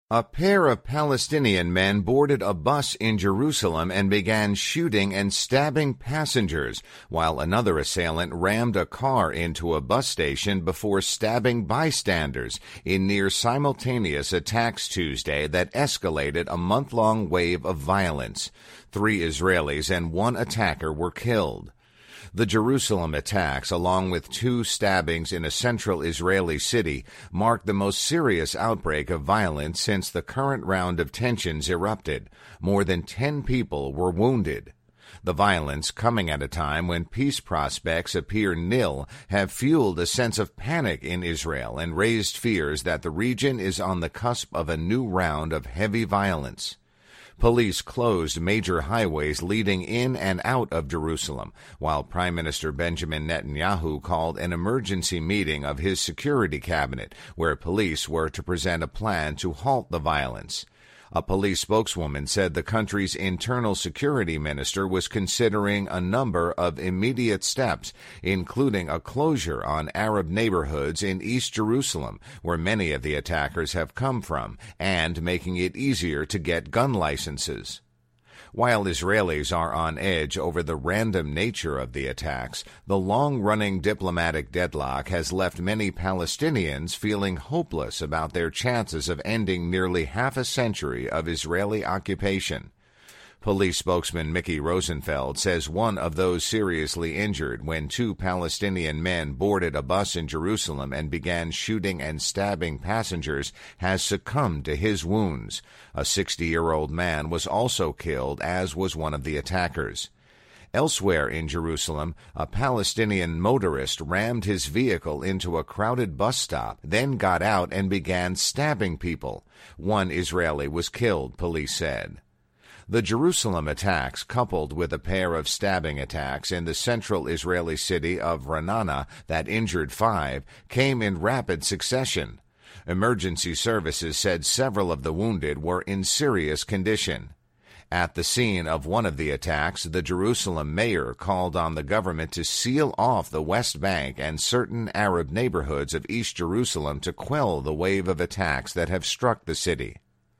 A pair of Palestinian men boarded a bus in Jerusalem and began shooting and stabbing passengers, while another assailant rammed a car into a bus station before stabbing bystanders in near simultaneous attacks Tuesday that escalated a month-long wave of violence. 3 Israelis and 1 attacker were killed. The Jerusalem attacks, along with 2 stabbings in a central Israeli city, marked the most serious outbreak of violence since the current round of tensions erupted. More than 10 people were wounded. The violence, coming at a time when peace prospects appear nil, have fueled a sense of panic in Israel and raised fears that the region is on the cusp of a new round of heavy violence. Police closed major highways leading in and out of Jerusalem, while Prime Minister Benjamin Netanyahu called an emergency meeting of his security cabinet, where police were to present a plan to halt the violence. A police spokeswoman said the country's internal security minister was considering a number of immediate steps, including a closure on Arab neighborhoods in East Jerusalem, where many of the attackers have come from, and making it easier to get gun licenses. While Israelis are on edge over the random nature of the attacks, the long-running diplomatic deadlock has left many Palestinians feeling hopeless about their chances of ending nearly half a century of Israeli occupation. Police spokesman Mickey Rosenfeld says one of those seriously injured when 2 Palestinian men boarded a bus in Jerusalem and began shooting and stabbing passengers has succumbed to his wounds. A 60-year-old man was also killed, as was one of the attackers. Elsewhere in Jerusalem, a Palestinian motorist rammed his vehicle into a crowded bus stop, then got out and began stabbing people. 1 Israeli was killed, police said. The Jerusalem attacks, coupled with a pair of stabbing attacks in the central Israeli city of Ra'anana that injured 5, came in rapid succession. Emergency services said several of the wounded were in serious condition. At the scene of one of the attacks, the Jerusalem mayor called on the government to seal off the West Bank and certain Arab neighborhoods of East Jerusalem to quell the wave of attacks that have struck the city.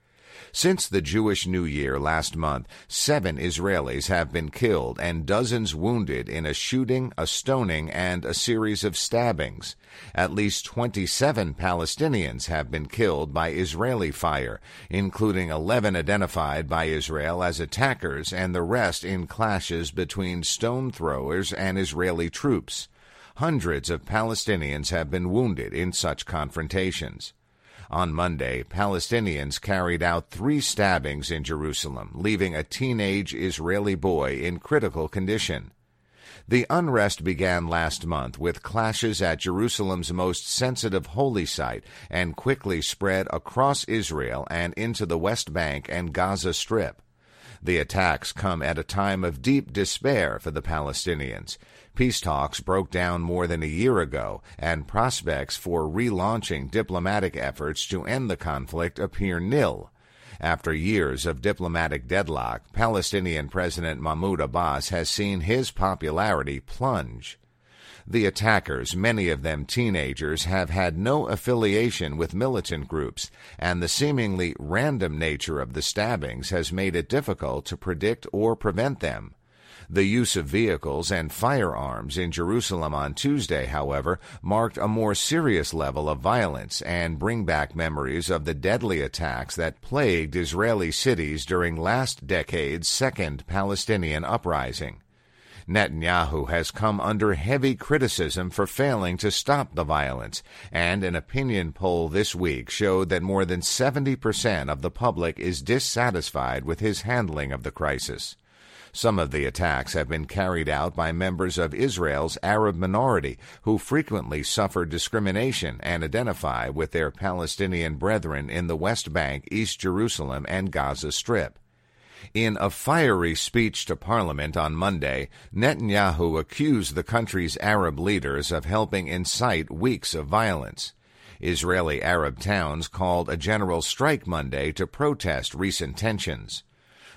Since the Jewish New Year last month, 7 Israelis have been killed and dozens wounded in a shooting, a stoning, and a series of stabbings. At least 27 Palestinians have been killed by Israeli fire, including 11 identified by Israel as attackers and the rest in clashes between stone throwers and Israeli troops. Hundreds of Palestinians have been wounded in such confrontations. On Monday, Palestinians carried out 3 stabbings in Jerusalem, leaving a teenage Israeli boy in critical condition. The unrest began last month with clashes at Jerusalem's most sensitive holy site and quickly spread across Israel and into the West Bank and Gaza Strip. The attacks come at a time of deep despair for the Palestinians. Peace talks broke down more than a year ago, and prospects for relaunching diplomatic efforts to end the conflict appear nil. After years of diplomatic deadlock, Palestinian President Mahmoud Abbas has seen his popularity plunge. The attackers, many of them teenagers, have had no affiliation with militant groups, and the seemingly random nature of the stabbings has made it difficult to predict or prevent them. The use of vehicles and firearms in Jerusalem on Tuesday, however, marked a more serious level of violence and bring back memories of the deadly attacks that plagued Israeli cities during last decade's second Palestinian uprising. Netanyahu has come under heavy criticism for failing to stop the violence, and an opinion poll this week showed that more than 70% of the public is dissatisfied with his handling of the crisis. Some of the attacks have been carried out by members of Israel's Arab minority, who frequently suffer discrimination and identify with their Palestinian brethren in the West Bank, East Jerusalem, and Gaza Strip. In a fiery speech to Parliament on Monday, Netanyahu accused the country's Arab leaders of helping incite weeks of violence. Israeli Arab towns called a general strike Monday to protest recent tensions.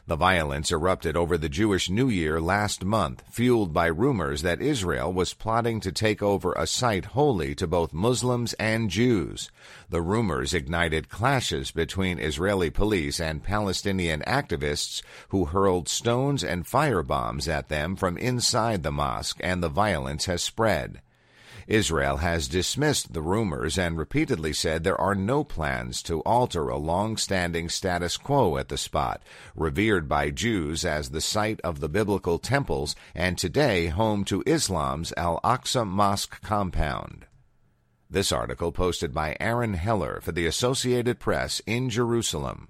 The violence erupted over the Jewish New Year last month, fueled by rumors that Israel was plotting to take over a site holy to both Muslims and Jews. The rumors ignited clashes between Israeli police and Palestinian activists who hurled stones and firebombs at them from inside the mosque, and the violence has spread. Israel has dismissed the rumors and repeatedly said there are no plans to alter a long-standing status quo at the spot, revered by Jews as the site of the biblical temples and today home to Islam's Al-Aqsa Mosque compound. This article posted by Aaron Heller for the Associated Press in Jerusalem.